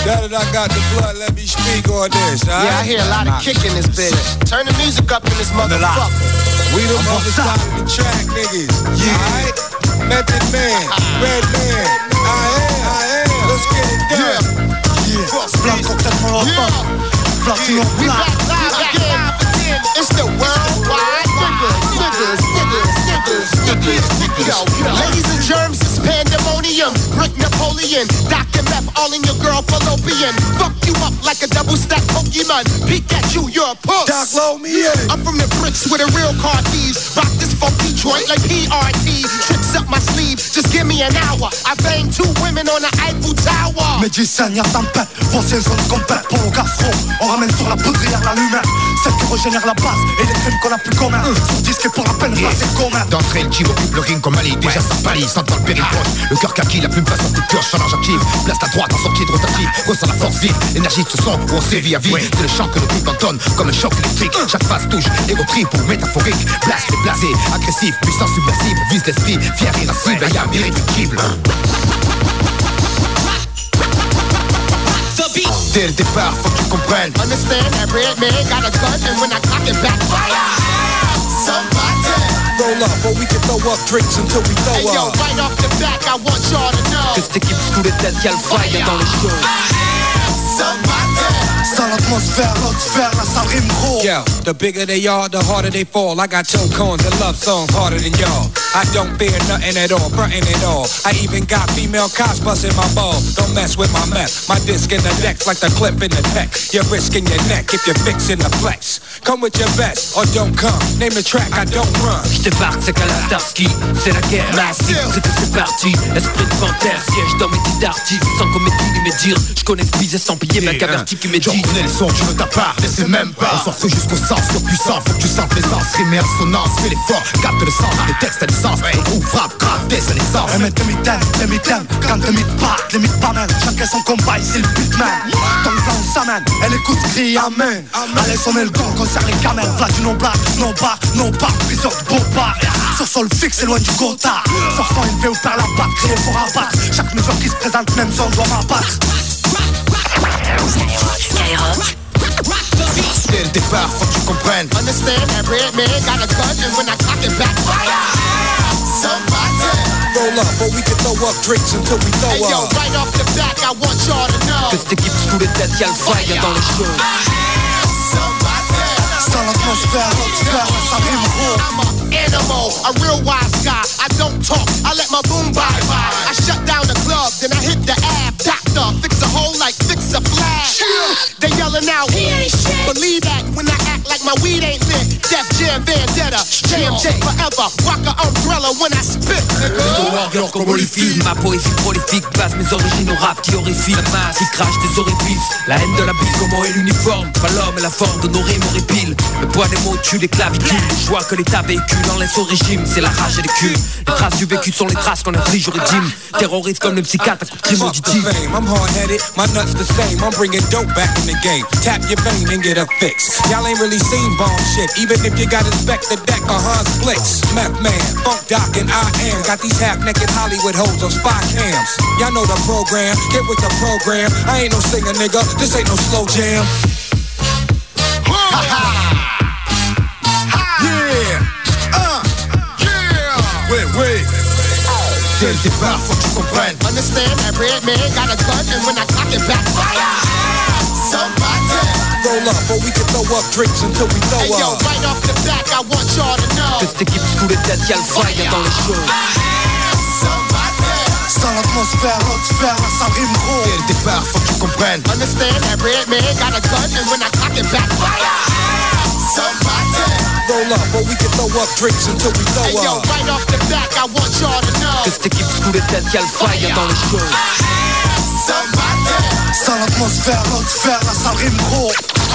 Now that I got the blood, let me speak on this, alright? Yeah, I hear a lot of kick in this bitch. Turn the music up in this motherfucker. We the other side of the track, niggas. Alright? Method Man, Red Man, I am. Let's get it done. We back live again. It's the worldwide niggas. Yo, ladies and germs, it's pandemonium. Rick Napoleon, Dr. Meth, all in your girl fallopian. Fuck you up like a double stack Pokemon. Peek at you, you're a puss. Doc, load me in. I'm from the bricks with a real car thieves. Rock this funky joint like PRT. Tricks up my sleeve, just give me an hour. I banged 2 women on the Eiffel Tower. Médicien, y'a tempête, foncier zone complète pour le gastro. On ramène sur la poudrière la lumière, celle qui régénère la base et les crimes qu'on a plus communs. Son disque est pour la peine, c'est commun. D'entrée, le team occupe le ring comme Ali. Déjà ça pâlit, sentant le péril proche. Le cœur kaki, la plume passe en coup de pioche, challenge active. Place ta droite en sortie de rotative. Ressent la force vive, énergie de ce son où on sévit à vie. C'est le chant que le groupe entonne comme un choc électrique. Chaque phase touche, égo trip ou métaphorique. Blast et blasé, agressif, puissance subversive. Vise l'esprit, fier, irascible, yam, irréductible. Dès le départ, faut que tu comprennes. Understand that red man got a gun and when I cock it back, fire! Somebody! Roll up, or we can throw up drinks until we throw hey, yo, up. right off the back, I want y'all to know que cette équipe sous les têtes, y'a le fire dans les shows. Sans l'atmosphère, l'autre sphère, la salle rime gros. Yo, the bigger they are, the harder they fall. I got toe cones and love songs harder than y'all. I don't fear nothing at all, frontin' at all. I even got female cops busting my balls. Don't mess with my meth. My disc in the decks like the clip in the tech. You're risking your neck if you're fixing the flex. Come with your best or don't come. Name the track, I don't run. J'débarque, c'est qu'à la Starsky, c'est la guerre massive, c'est parti. Esprit de panthère, siège dans mes titres d'artistes. Sans comédie ni mes dires, j'connais ce bise estampillé, mec averti qui médite. J'en connais le son, tu veux ta part, mais c'est même pas. On s'en fout jusqu'au sens, le puissant, faut que tu sentes l'aisance. Rime et résonance, fais l'effort, capte le sens. Les textes à licence, ou frappe, grave, dès sa naissance. Mais demi-thème, quand demi-patte, les mythes pas même. Chacun son combat, ici le beatman. Dans le sang, on s'amène, elle écoute, crie amen. Allez, sonner le gong, concert les camels. Flash du non-black, non-bar, priseur de beau bar. Sur sol fixe, c'est loin du gotha. Forçant une V ou perd la batte, crier pour abattre. Chaque mesure qui se présente, même son doit m'abattre. Skyrock. Dès le départ, faut que tu comprennes. Understand that red man got a gun and when I cock it back, fire! Somebody! Roll up, or we can throw up drinks until we throw hey, yo, up. right off the back, I want y'all to know que cette équipe sous les têtes, y'a le fire dans les shows. Sans l'atmosphère, l'autre sphère, la salle rime gros. I'm an animal, a real wise guy. I don't talk, I let my boom by. I shut down the club, then I hit the ab. Doctor, fix a hole like fix a flash. They yelling out, believe that when I act like my weed ain't lit. Def Jam Vendetta, JMJ forever. Rock a umbrella when I spit, Warrior comme Holyfield, ma poésie prolifique base mes origines au rap qui horrifie. La masse qui crache des orifices, la haine de la bille, comment est l'uniforme. Pas l'homme et la forme de nos rimes horripiles. Le poids des mots tue les clavicules. Les joies que l'État véhicule en laisse au régime, c'est la rage et les culs. Les traces du vécu sont les traces qu'on inflige au régime. Terroriste comme le psychiatre à coup de crime auditif. I'm hard-headed, my nuts the same. I'm bringing dope back in the game. Tap your vein and get a fix. Y'all ain't really seen bomb shit, even if you got inspect the deck or Hans Blitz. Meth Man, Funk Doc, and I am. Got these half-naked Hollywood hoes on spy cams. Y'all know the program, get with the program. I ain't no singer, nigga, this ain't no slow jam. Ouais. Dès le départ, faut que tu comprennes. Understand that red man got a gun and when I cock it back, fire! Somebody! Roll up, or we can throw up drinks until we throw hey, yo, up. right off the back, I want y'all to know que cette équipe sous les têtes, y'a le fire dans les shows. Sans l'atmosphère, l'autre sphère, la salle rime gros. Dès le départ, faut que tu comprennes. Understand that red man got a gun and when I cock it back, fire! Somebody! Roll up, or we can throw up drinks until we throw hey, yo, up. right off the back, I want y'all to know que cette équipe sous les têtes, y'a le fire dans les shows. Somebody! Sans l'atmosphère, l'autre sphère, la salle rime gros.